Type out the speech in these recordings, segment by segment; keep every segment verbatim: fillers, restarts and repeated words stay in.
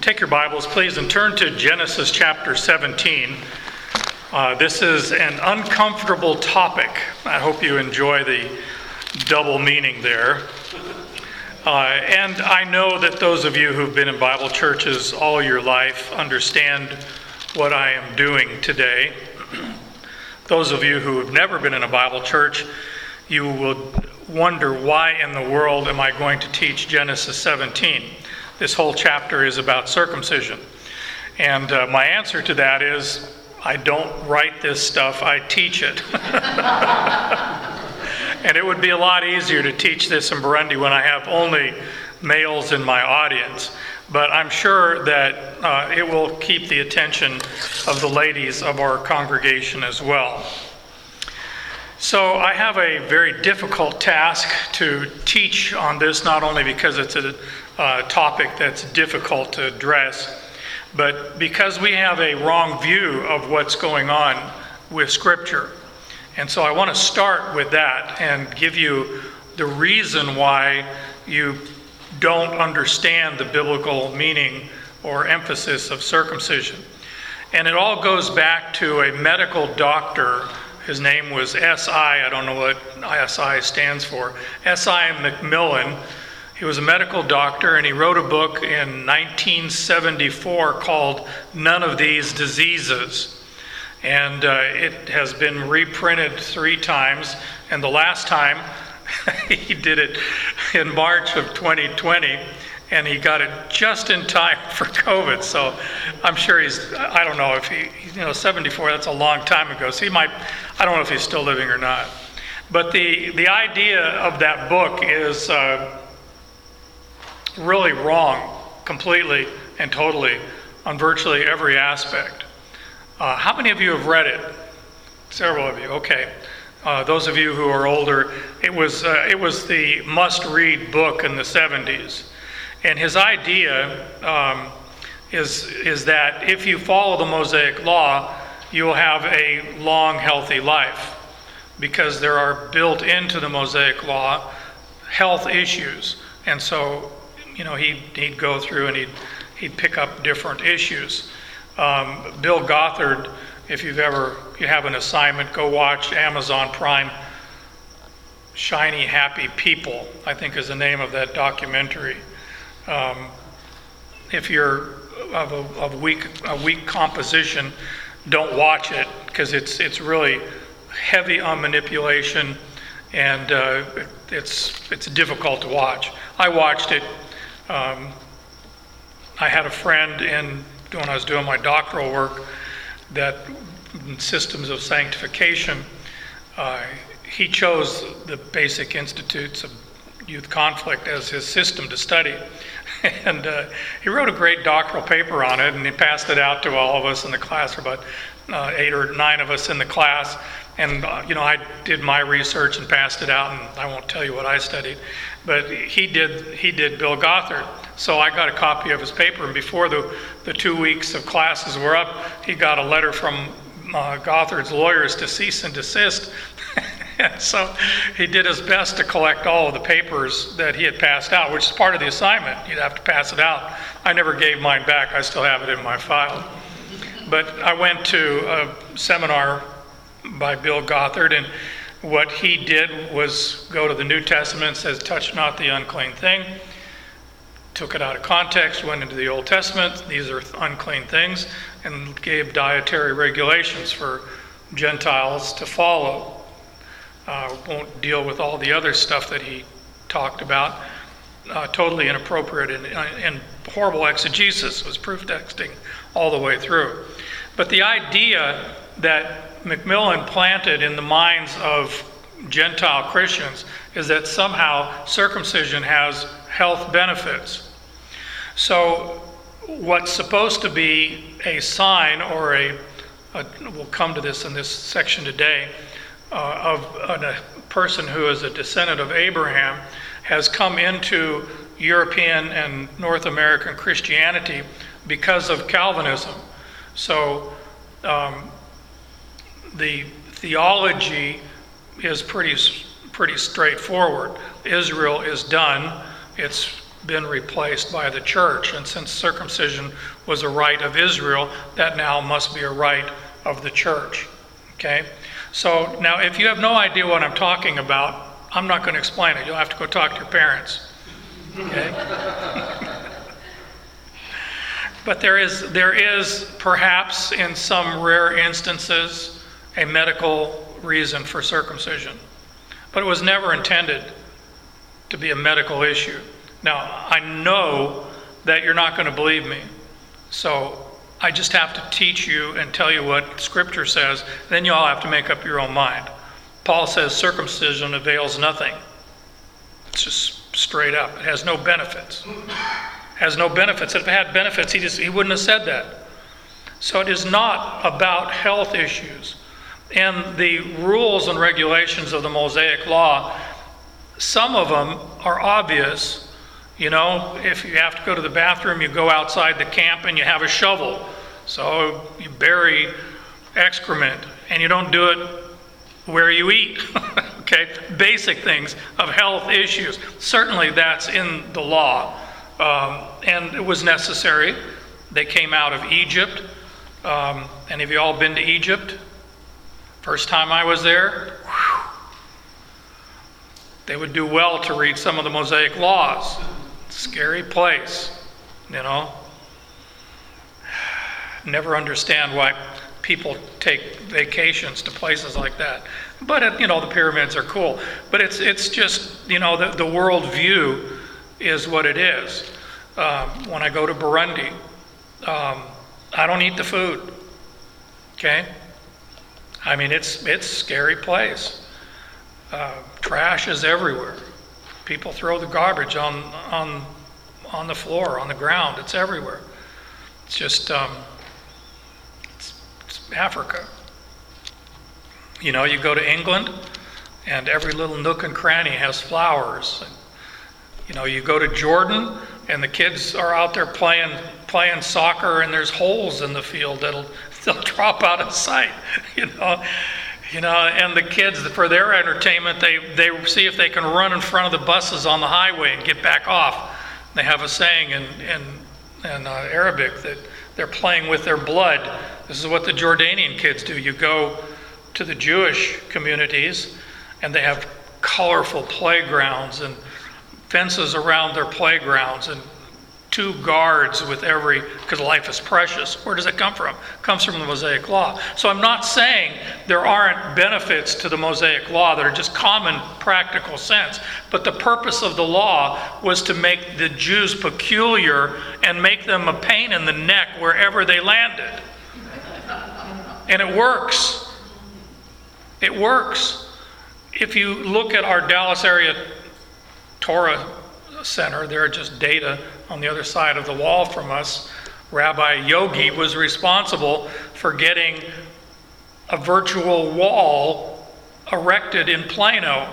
Take your Bibles, please, and turn to Genesis chapter seventeen. Uh, this is an uncomfortable topic. I hope you enjoy the double meaning there. Uh, and I know that those of you who've been in Bible churches all your life understand what I am doing today. Those of you who have never been in a Bible church, you will wonder, why in the world am I going to teach Genesis seventeen? This whole chapter is about circumcision. And uh, my answer to that is, I don't write this stuff, I teach it. And it would be a lot easier to teach this in Burundi when I have only males in my audience. But I'm sure that uh, it will keep the attention of the ladies of our congregation as well. So I have a very difficult task to teach on this, not only because it's a uh, topic that's difficult to address, but because we have a wrong view of what's going on with Scripture. And so I want to start with that and give you the reason why you don't understand the biblical meaning or emphasis of circumcision. And it all goes back to a medical doctor. His name was S I I don't know what S I stands for. S I McMillan. He was a medical doctor, and he wrote a book in nineteen seventy-four called None of These Diseases. And uh, it has been reprinted three times, and the last time he did it in March of twenty twenty, and he got it just in time for COVID. So I'm sure he's, I don't know if he, you know, seventy-four, that's a long time ago. So he might, I don't know if he's still living or not. But the, the idea of that book is uh, really wrong, completely and totally, on virtually every aspect. Uh, how many of you have read it? Several of you, okay. Uh, those of you who are older, it was uh, it was the must-read book in the seventies. And his idea um, is, is that if you follow the Mosaic Law, you will have a long, healthy life, because there are built into the Mosaic Law health issues. And so, you know, he'd, he'd go through and he'd, he'd pick up different issues. Um, Bill Gothard, if you've ever, you have an assignment, go watch Amazon Prime, Shiny Happy People, I think is the name of that documentary. Um, if you're of a, of weak a weak composition, don't watch it, because it's it's really heavy on manipulation, and uh, it's it's difficult to watch. I watched it. Um, I had a friend in when I was doing my doctoral work that in systems of sanctification, uh, he chose the Basic Institutes of Youth Conflict as his system to study. And uh, he wrote a great doctoral paper on it, and he passed it out to all of us in the class, for about uh, eight or nine of us in the class. And, uh, you know, I did my research and passed it out, and I won't tell you what I studied. But he did he did Bill Gothard. So I got a copy of his paper, and before the, the two weeks of classes were up, he got a letter from uh, Gothard's lawyers to cease and desist. And so he did his best to collect all of the papers that he had passed out, which is part of the assignment. You'd have to pass it out. I never gave mine back. I still have it in my file. But I went to a seminar by Bill Gothard, and what he did was go to the New Testament, and says, touch not the unclean thing. Took it out of context, went into the Old Testament, these are unclean things, and gave dietary regulations for Gentiles to follow. Uh, won't deal with all the other stuff that he talked about. Uh, totally inappropriate and, and horrible exegesis, was proof texting all the way through. But the idea that McMillan planted in the minds of Gentile Christians is that somehow circumcision has health benefits. So what's supposed to be a sign, or a, a we'll come to this in this section today, Uh, of uh, a person who is a descendant of Abraham, has come into European and North American Christianity because of Calvinism. So um, the theology is pretty pretty straightforward. Israel is done. It's been replaced by the church. And since circumcision was a right of Israel, that now must be a right of the church. Okay? So now if you have no idea what I'm talking about, I'm not going to explain it. You'll have to go talk to your parents. Okay? But there is, there is perhaps in some rare instances a medical reason for circumcision. But it was never intended to be a medical issue. Now, I know that you're not going to believe me. So I just have to teach you and tell you what Scripture says. Then you all have to make up your own mind. Paul says circumcision avails nothing. It's just straight up. It has no benefits. It has no benefits. If it had benefits, he just he wouldn't have said that. So it is not about health issues. And the rules and regulations of the Mosaic Law, some of them are obvious. You know, if you have to go to the bathroom, you go outside the camp and you have a shovel. So you bury excrement, and you don't do it where you eat. Okay, basic things of health issues. Certainly that's in the law, um, and it was necessary. They came out of Egypt. Um, and have you all been to Egypt? First time I was there, whew, they would do well to read some of the Mosaic laws. Scary place, you know. Never understand why people take vacations to places like that. But, it, you know, the pyramids are cool. But it's it's just, you know, the, the world view is what it is. Um, when I go to Burundi, um, I don't eat the food, okay? I mean, it's it's a scary place. Uh, trash is everywhere. People throw the garbage on on on the floor, on the ground. It's everywhere. It's just um, it's, it's Africa. You know, you go to England, and every little nook and cranny has flowers. And, you know, you go to Jordan, and the kids are out there playing playing soccer, and there's holes in the field that'll they'll drop out of sight. You know. You know, and the kids, for their entertainment, they, they see if they can run in front of the buses on the highway and get back off. They have a saying in, in, in uh, Arabic that they're playing with their blood. This is what the Jordanian kids do. You go to the Jewish communities, and they have colorful playgrounds and fences around their playgrounds and two guards with every, because life is precious. Where does it come from? It comes from the Mosaic Law. So I'm not saying there aren't benefits to the Mosaic Law that are just common practical sense, but the purpose of the law was to make the Jews peculiar and make them a pain in the neck wherever they landed. And it works. It works. If you look at our Dallas area Torah Center, there are just data on the other side of the wall from us. Rabbi Yogi was responsible for getting a virtual wall erected in Plano.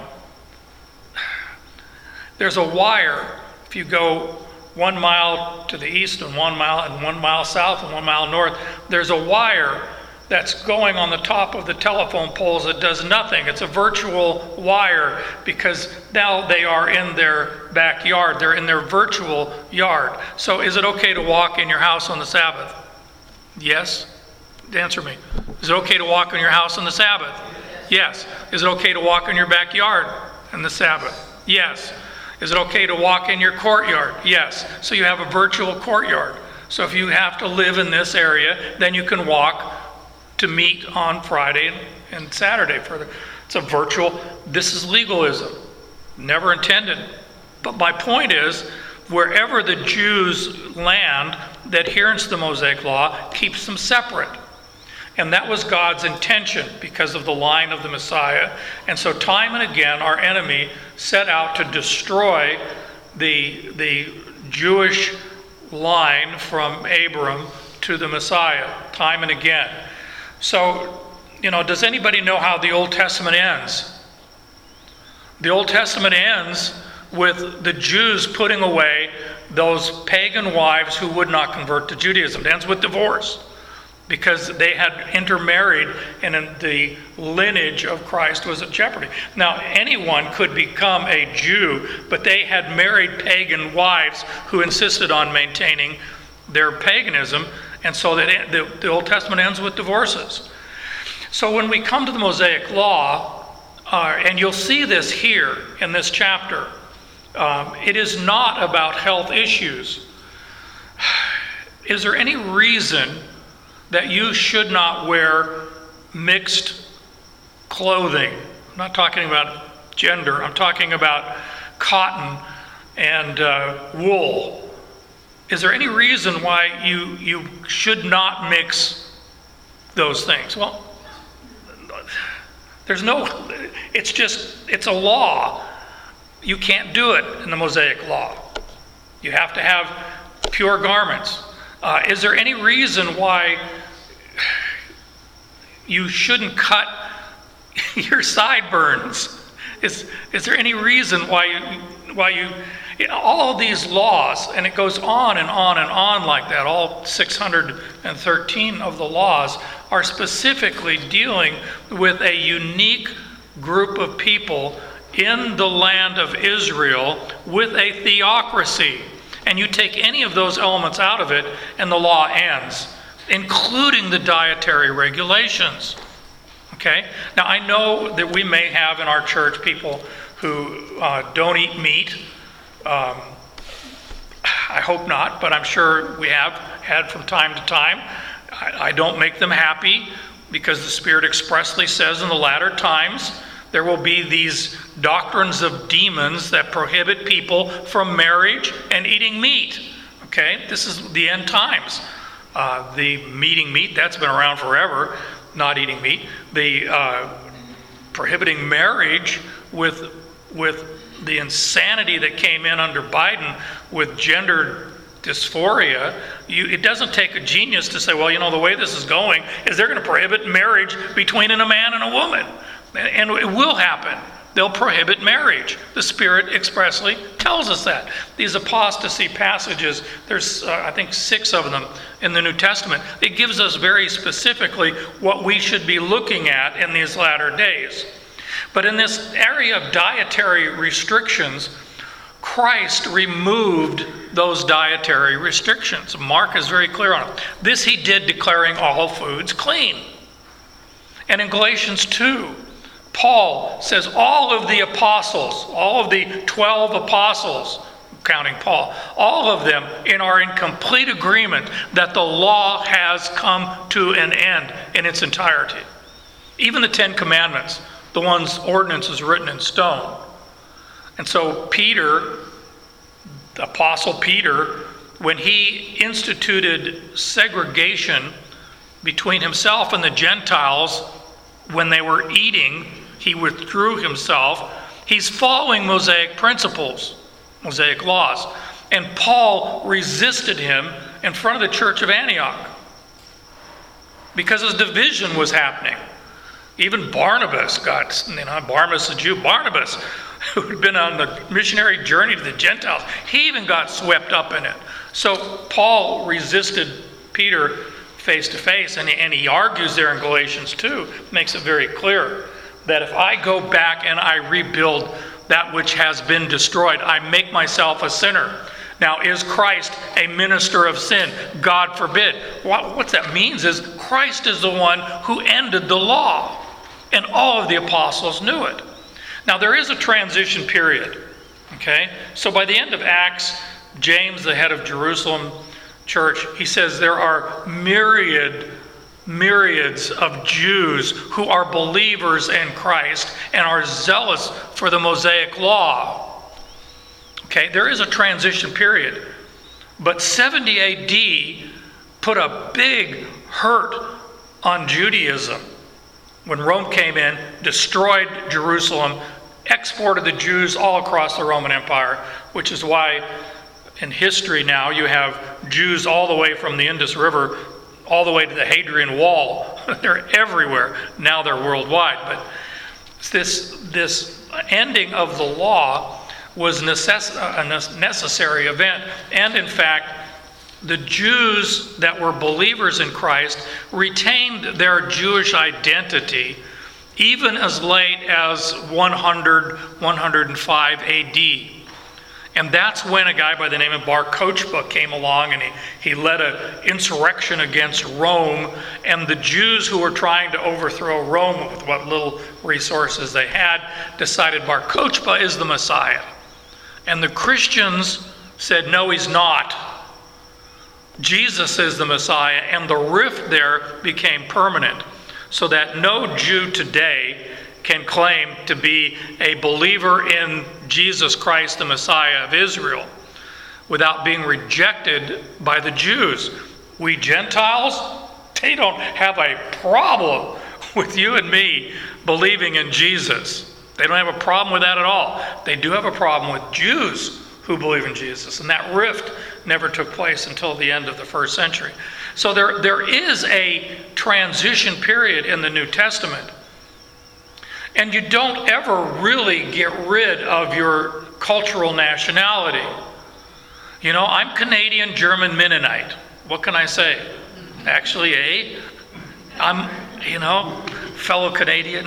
There's a wire. If you go one mile to the east and one mile and one mile south and one mile north, there's a wire that's going on the top of the telephone poles that does nothing. It's a virtual wire because now they are in their backyard. They're in their virtual yard. So is it okay to walk in your house on the Sabbath? Yes? Answer me. Is it okay to walk in your house on the Sabbath? Yes. Is it okay to walk in your backyard on the Sabbath? Yes. Is it okay to walk in your courtyard? Yes. So you have a virtual courtyard. So if you have to live in this area, then you can walk to meet on Friday and Saturday. For the, it's a virtual, this is legalism. Never intended. But my point is, wherever the Jews land, the adherence to the Mosaic Law keeps them separate. And that was God's intention because of the line of the Messiah. And so time and again, our enemy set out to destroy the, the Jewish line from Abram to the Messiah, time and again. So, you know, does anybody know how the Old Testament ends? The Old Testament ends with the Jews putting away those pagan wives who would not convert to Judaism. It ends with divorce. because they had intermarried and the lineage of Christ was at jeopardy. Now, anyone could become a Jew, but they had married pagan wives who insisted on maintaining their paganism, and so that the, the Old Testament ends with divorces. So when we come to the Mosaic Law, uh, and you'll see this here in this chapter, um, it is not about health issues. Is there any reason that you should not wear mixed clothing? I'm not talking about gender. I'm talking about cotton and uh, wool. Is there any reason why you you should not mix those things? Well, there's no, it's just, it's a law. You can't do it in the Mosaic Law. You have to have pure garments. Uh, is there any reason why you shouldn't cut your sideburns? Is is there any reason why you why you you know, all of these laws, and it goes on and on and on like that, all six hundred thirteen of the laws are specifically dealing with a unique group of people in the land of Israel with a theocracy. And you take any of those elements out of it, and the law ends, including the dietary regulations. Okay? Now, I know that we may have in our church people who uh, don't eat meat. Um, I hope not, but I'm sure we have had from time to time. I, I don't make them happy, because the Spirit expressly says in the latter times there will be these doctrines of demons that prohibit people from marriage and eating meat. Okay? This is the end times. Uh, the eating meat, that's been around forever, not eating meat. The uh, prohibiting marriage with, with the insanity that came in under Biden with gender dysphoria. You, it doesn't take a genius to say, well, you know, the way this is going is they're going to prohibit marriage between a man and a woman. And it will happen. They'll prohibit marriage. The Spirit expressly tells us that. These apostasy passages, there's, uh, I think, six of them in the New Testament. It gives us very specifically what we should be looking at in these latter days. But in this area of dietary restrictions, Christ removed those dietary restrictions. Mark is very clear on it. This he did, declaring all foods clean. And in Galatians two, Paul says all of the apostles, all of the twelve apostles, counting Paul, all of them in are in complete agreement that the law has come to an end in its entirety. Even the Ten Commandments, the ones ordinances written in stone. And so Peter, the Apostle Peter, when he instituted segregation between himself and the Gentiles when they were eating, he withdrew himself. He's following Mosaic principles, Mosaic laws. And Paul resisted him in front of the church of Antioch because his division was happening. Even Barnabas got, you know, Barnabas a Jew, Barnabas, who had been on the missionary journey to the Gentiles, he even got swept up in it. So Paul resisted Peter face to face, and, and he argues there in Galatians two, makes it very clear that if I go back and I rebuild that which has been destroyed, I make myself a sinner. Now, is Christ a minister of sin? God forbid. What, what that means is Christ is the one who ended the law, and all of the apostles knew it. Now, there is a transition period, okay? So by the end of Acts, James, the head of Jerusalem church, he says there are myriad, myriads of Jews who are believers in Christ and are zealous for the Mosaic law. Okay, there is a transition period. But seventy A D put a big hurt on Judaism when Rome came in, destroyed Jerusalem, exported the Jews all across the Roman Empire, which is why in history now you have Jews all the way from the Indus River all the way to the Hadrian Wall. They're everywhere. Now they're worldwide. But this, this ending of the law was necess- a necessary event. And in fact, the Jews that were believers in Christ retained their Jewish identity even as late as one hundred, one hundred five A D. And that's when a guy by the name of Bar Kokhba came along, and he, he led an insurrection against Rome. And the Jews who were trying to overthrow Rome with what little resources they had decided Bar Kokhba is the Messiah. And the Christians said, no, he's not. Jesus is the Messiah. And the rift there became permanent, so that no Jew today can claim to be a believer in Jesus Christ, the Messiah of Israel, without being rejected by the Jews. We Gentiles, they don't have a problem with you and me believing in Jesus. They don't have a problem with that at all. They do have a problem with Jews who believe in Jesus. And that rift never took place until the end of the first century. So there, there is a transition period in the New Testament. And you don't ever really get rid of your cultural nationality. You know, I'm Canadian, German, Mennonite. What can I say? Actually, eh? I'm, you know, fellow Canadian.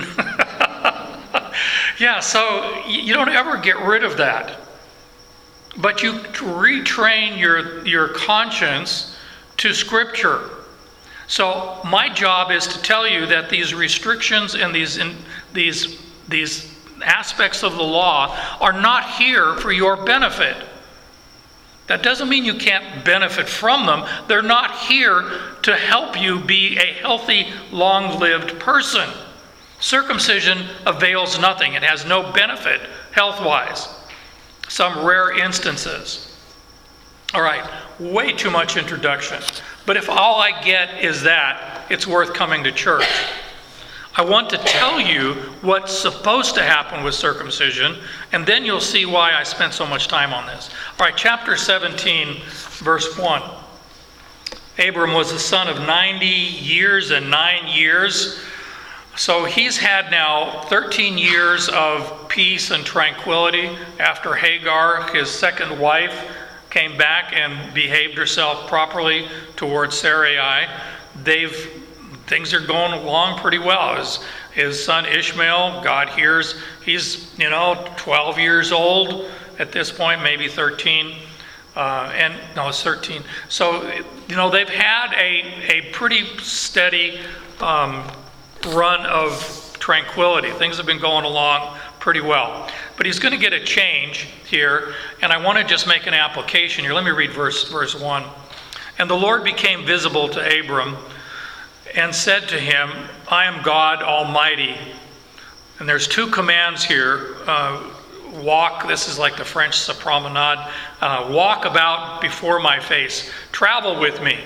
Yeah, so you don't ever get rid of that. But you retrain your, your conscience to Scripture. So my job is to tell you that these restrictions and these in, these these aspects of the law are not here for your benefit. That doesn't mean you can't benefit from them. They're not here to help you be a healthy, long-lived person. Circumcision avails nothing. It has no benefit health-wise. Some rare instances. All right, way too much introduction. But if all I get is that, it's worth coming to church. I want to tell you what's supposed to happen with circumcision, and then you'll see why I spent so much time on this. All right, chapter seventeen, verse one. Abram was the son of ninety years and nine years. So he's had now thirteen years of peace and tranquility after Hagar, his second wife, came back and behaved herself properly towards Sarai. They've things are going along pretty well. His, his son Ishmael, God hears, he's, you know, twelve years old at this point, maybe thirteen. Uh, and no, it's thirteen. So, you know, they've had a, a pretty steady um, run of tranquility. Things have been going along pretty well. But he's going to get a change here, and I want to just make an application here. Let me read verse verse one. And the Lord became visible to Abram and said to him, I am God Almighty. And there's two commands here. Uh, walk, this is like the French promenade. Uh, walk about before my face. Travel with me.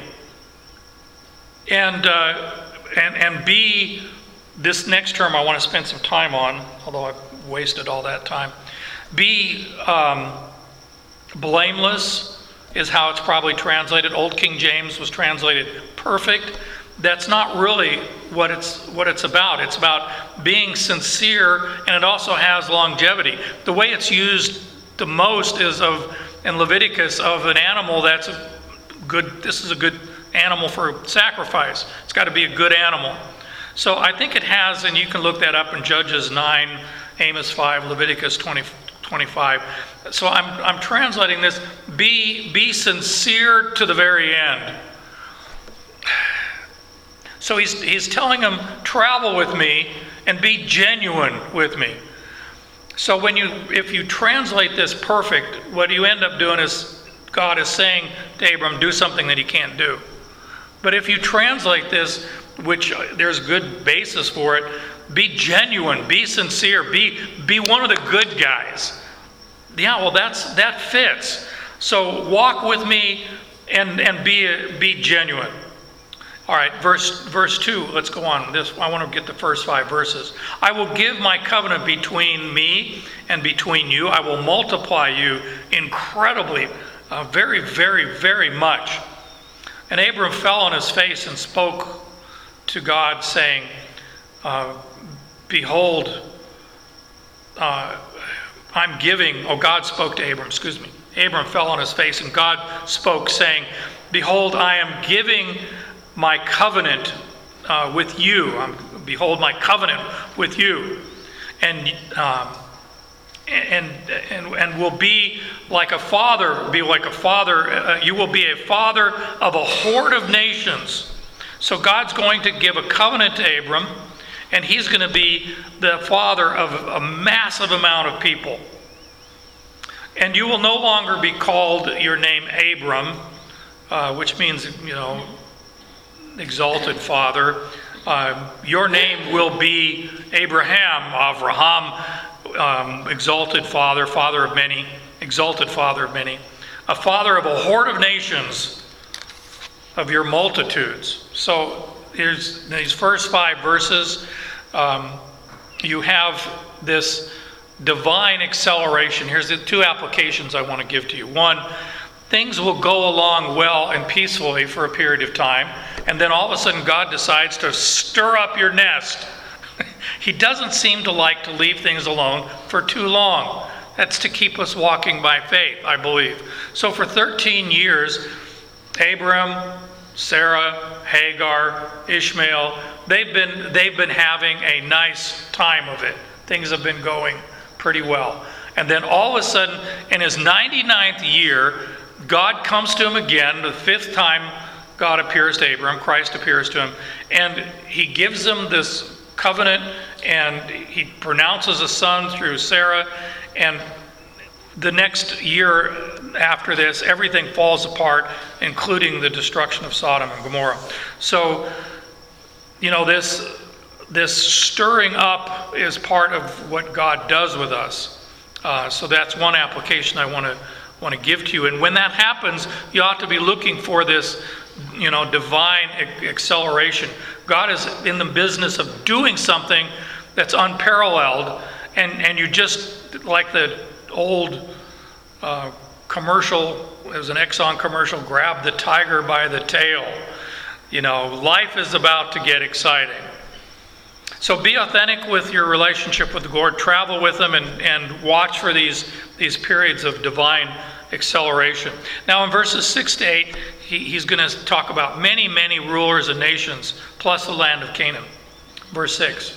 And, uh, and, and be, this next term I want to spend some time on, although I've wasted all that time. Be um, blameless is how it's probably translated. Old King James was translated perfect. That's not really what it's what it's about. It's about being sincere, and it also has longevity. The way it's used the most is of in Leviticus of an animal that's a good. This is a good animal for sacrifice. It's got to be a good animal. So I think it has, and you can look that up in Judges nine, Amos five, Leviticus twenty, twenty-five. So I'm I'm translating this. Be be sincere to the very end. So he's he's telling them, travel with me and be genuine with me. So when you if you translate this perfect, what you end up doing is God is saying to Abram, do something that he can't do. But if you translate this, which there's good basis for it, be genuine, be sincere, be be one of the good guys. Yeah, well that's that fits. So walk with me and and be be genuine. All right, verse verse two, let's go on. This I want to get the first five verses. I will give my covenant between me and between you. I will multiply you incredibly, uh, very, very, very much. And Abram fell on his face and spoke to God, saying, uh, behold, uh, I'm giving, oh, God spoke to Abram, excuse me. Abram fell on his face, and God spoke, saying, Behold, I am giving my covenant uh, with you. Um, behold, my covenant with you. And, um, and, and, and will be like a father, be like a father. Uh, you will be a father of a horde of nations. So God's going to give a covenant to Abram, and he's going to be the father of a massive amount of people. And you will no longer be called your name Abram, uh, which means, you know, exalted father. Uh, your name will be Abraham, Avraham, um, exalted father, father of many, exalted father of many, a father of a horde of nations, of your multitudes. So here's these first five verses. Um, you have this divine acceleration. Here's the two applications I want to give to you. One, things will go along well and peacefully for a period of time, and then all of a sudden God decides to stir up your nest. He doesn't seem to like to leave things alone for too long. That's to keep us walking by faith, I believe. So for thirteen years, Abram, Sarah, Hagar, Ishmael, they've been they've been having a nice time of it. Things have been going pretty well. And then all of a sudden, in his ninety-ninth year, God comes to him again, the fifth time God appears to Abram, Christ appears to him, and he gives him this covenant, and he pronounces a son through Sarah, and the next year after this, everything falls apart, including the destruction of Sodom and Gomorrah. So, you know, this this stirring up is part of what God does with us. Uh, so that's one application I want to want to give to you. And when that happens, you ought to be looking for this, you know, divine acceleration. God is in the business of doing something that's unparalleled, and and you just, like the old uh, commercial, it was an Exxon commercial, grab the tiger by the tail. You know, life is about to get exciting. So be authentic with your relationship with the Lord. Travel with Him, and, and watch for these, these periods of divine acceleration. Now in verses six to eight, he, he's going to talk about many, many rulers and nations, plus the land of Canaan. Verse six.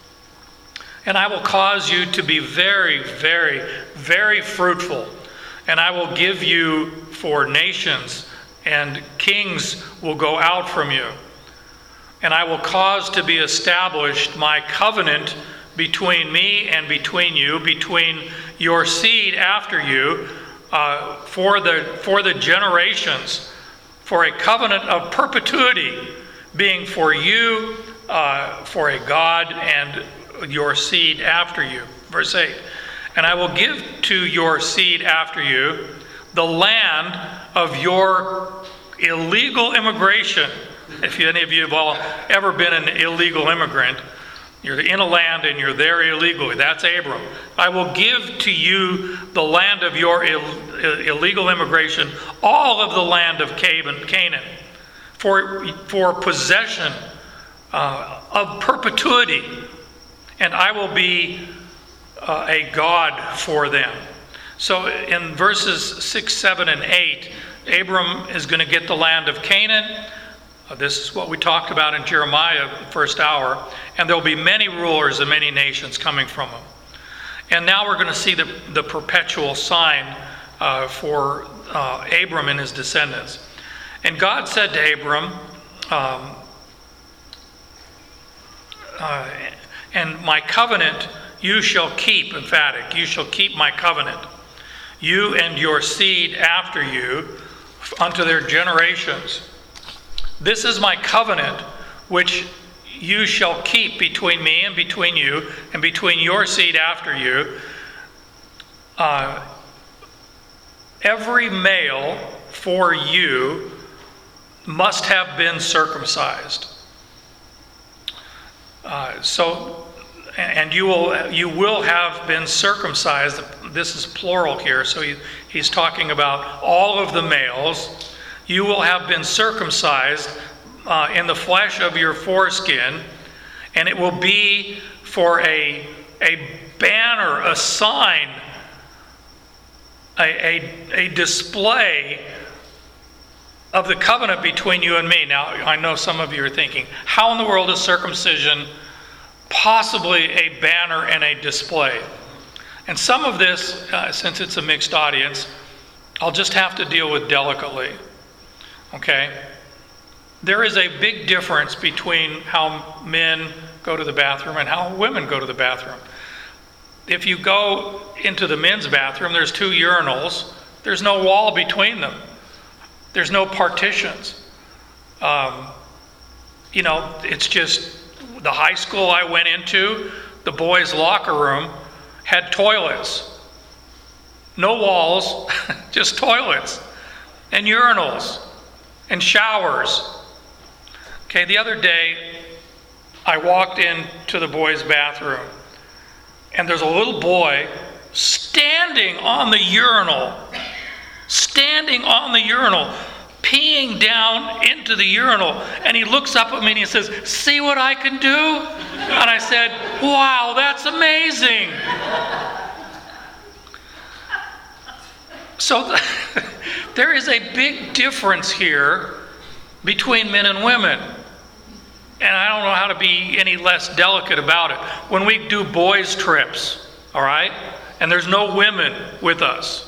And I will cause you to be very, very, very fruitful, and I will give you for nations, and kings will go out from you. And I will cause to be established my covenant between me and between you, between your seed after you, uh, for the for the generations, for a covenant of perpetuity, being for you, uh, for a God, and your seed after you. Verse eight. And I will give to your seed after you the land of your illegal immigration. If any of you have all ever been an illegal immigrant, you're in a land and you're there illegally. That's Abram. I will give to you the land of your Ill- illegal immigration, all of the land of Canaan, for, for possession uh, of perpetuity. And I will be uh, a God for them. So in verses six, seven, and eight, Abram is going to get the land of Canaan. Uh, this is what we talked about in Jeremiah, the first hour. And there will be many rulers and many nations coming from him. And now we're going to see the, the perpetual sign uh, for uh, Abram and his descendants. And God said to Abram, um, uh, and my covenant you shall keep, emphatic, you shall keep my covenant, you and your seed after you, unto their generations. This is my covenant which you shall keep between me and between you and between your seed after you. Uh, every male for you must have been circumcised. Uh, so, and you will you will have been circumcised. This is plural here, so he, he's talking about all of the males. You will have been circumcised uh, in the flesh of your foreskin, and it will be for a, a banner, a sign a, a, a display of the covenant between you and me. Now, I know some of you are thinking, how in the world is circumcision possibly a banner and a display? And some of this, uh, since it's a mixed audience, I'll just have to deal with delicately. Okay? There is a big difference between how men go to the bathroom and how women go to the bathroom. If you go into the men's bathroom, there's two urinals. There's no wall between them. There's no partitions. Um, you know, it's just the high school I went into, the boys' locker room had toilets. No walls, just toilets and urinals and showers. Okay, the other day I walked into the boys' bathroom and there's a little boy standing on the urinal, standing on the urinal, peeing down into the urinal. And he looks up at me and he says, "See what I can do?" And I said, "Wow, that's amazing." So there is a big difference here between men and women. And I don't know how to be any less delicate about it. When we do boys' trips, all right, and there's no women with us,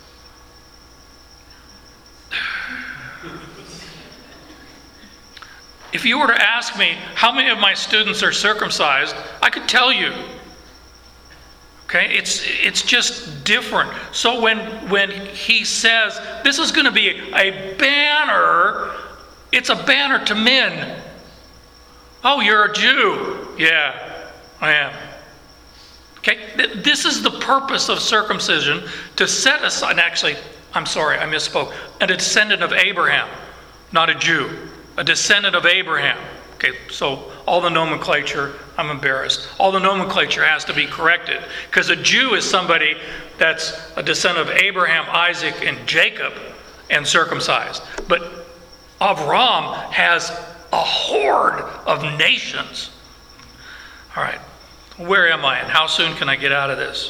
if you were to ask me how many of my students are circumcised, I could tell you. Okay, it's it's just different. So when when he says this is going to be a banner, it's a banner to men. Oh, you're a Jew. Yeah, I am. Okay, this is the purpose of circumcision, to set aside, and actually, I'm sorry, I misspoke, a descendant of Abraham, not a Jew, a descendant of Abraham. Okay, so all the nomenclature, I'm embarrassed. All the nomenclature has to be corrected, because a Jew is somebody that's a descendant of Abraham, Isaac, and Jacob, and circumcised. But Avram has a horde of nations. All right, where am I and how soon can I get out of this?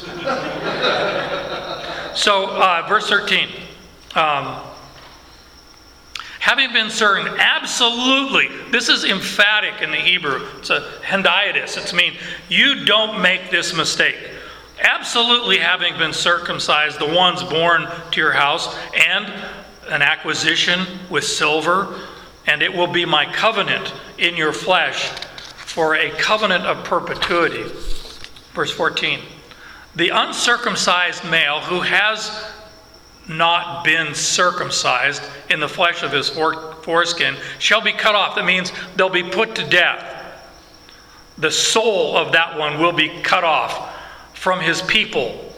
So, uh, verse thirteen. Um, Having been certain, absolutely, this is emphatic in the Hebrew. It's a hendiadys. It's mean, you don't make this mistake. Absolutely having been circumcised, the ones born to your house, and an acquisition with silver, and it will be my covenant in your flesh for a covenant of perpetuity. Verse fourteen. The uncircumcised male who has not been circumcised in the flesh of his foreskin shall be cut off. That means they'll be put to death. The soul of that one will be cut off from his people,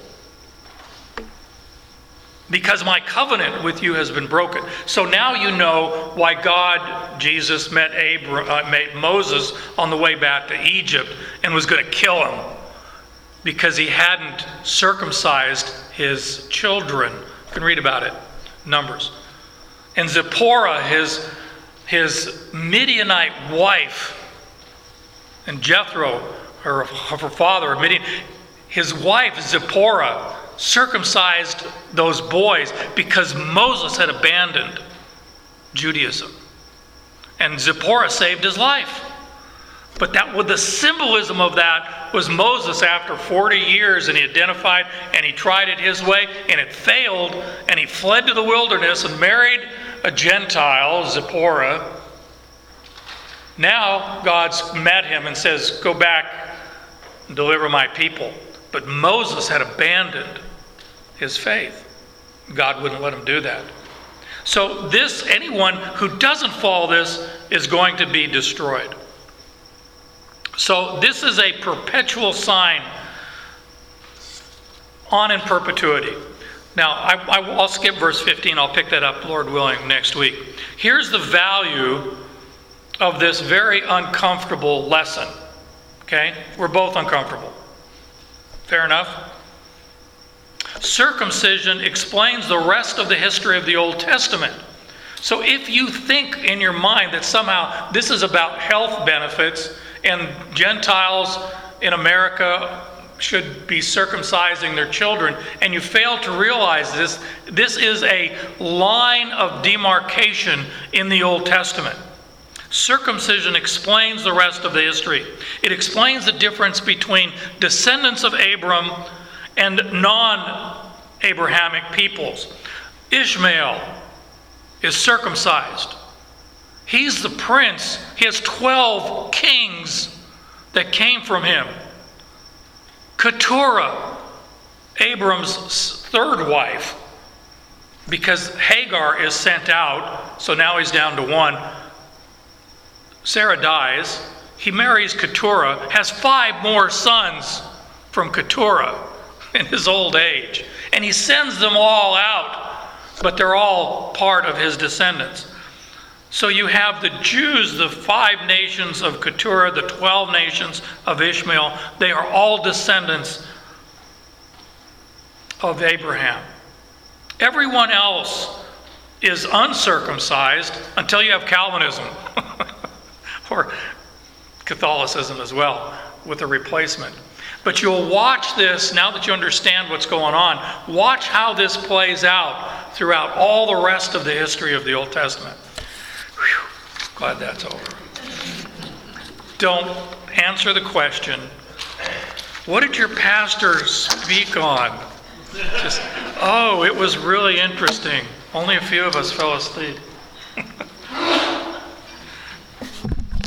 because my covenant with you has been broken. So now you know why God, Jesus, met, Abram, uh, met Moses on the way back to Egypt and was going to kill him because he hadn't circumcised his children. You can read about it, Numbers. And Zipporah, his, his Midianite wife, and Jethro, her, her father, Midian, his wife Zipporah circumcised those boys because Moses had abandoned Judaism. And Zipporah saved his life. But that, with the symbolism of that was Moses after forty years, and he identified and he tried it his way and it failed, and he fled to the wilderness and married a Gentile, Zipporah. Now God's met him and says, go back and deliver my people. But Moses had abandoned his faith. God wouldn't let him do that. So this, anyone who doesn't follow this is going to be destroyed. So this is a perpetual sign on in perpetuity. Now, I, I, I'll skip verse fifteen. I'll pick that up, Lord willing, next week. Here's the value of this very uncomfortable lesson. Okay? We're both uncomfortable. Fair enough? Circumcision explains the rest of the history of the Old Testament. So if you think in your mind that somehow this is about health benefits, and Gentiles in America should be circumcising their children, and you fail to realize this, this is a line of demarcation in the Old Testament. Circumcision explains the rest of the history. It explains the difference between descendants of Abram and non-Abrahamic peoples. Ishmael is circumcised. He's the prince. He has twelve kings that came from him. Keturah, Abram's third wife, because Hagar is sent out, so now he's down to one. Sarah dies. He marries Keturah, has five more sons from Keturah in his old age. And he sends them all out, but they're all part of his descendants. So you have the Jews, the five nations of Keturah, the twelve nations of Ishmael. They are all descendants of Abraham. Everyone else is uncircumcised until you have Calvinism or Catholicism as well with a replacement. But you'll watch this, now that you understand what's going on, watch how this plays out throughout all the rest of the history of the Old Testament. Whew, glad that's over. Don't answer the question, what did your pastor speak on? Just, oh, it was really interesting. Only a few of us fell asleep.